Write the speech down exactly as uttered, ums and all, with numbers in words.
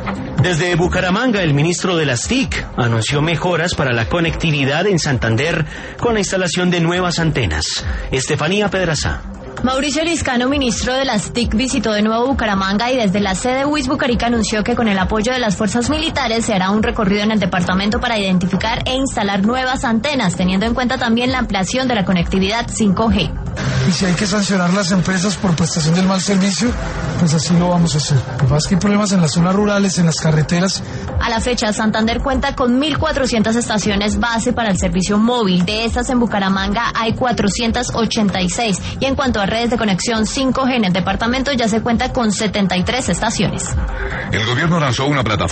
Desde Bucaramanga, el ministro de las T I C anunció mejoras para la conectividad en Santander con la instalación de nuevas antenas. Estefanía Pedraza. Mauricio Liscano, ministro de las T I C, visitó de nuevo Bucaramanga y desde la sede W I S Bucarica anunció que con el apoyo de las fuerzas militares se hará un recorrido en el departamento para identificar e instalar nuevas antenas, teniendo en cuenta también la ampliación de la conectividad cinco G. Y si hay que sancionar las empresas por prestación del mal servicio, pues así lo vamos a hacer. Lo que pasa es que hay problemas en las zonas rurales, en las carreteras. A la fecha, Santander cuenta con mil cuatrocientas estaciones base para el servicio móvil. De estas, en Bucaramanga hay cuatrocientas ochenta y seis. Y en cuanto a redes de conexión cinco G en el departamento, ya se cuenta con setenta y tres estaciones. El gobierno lanzó una plataforma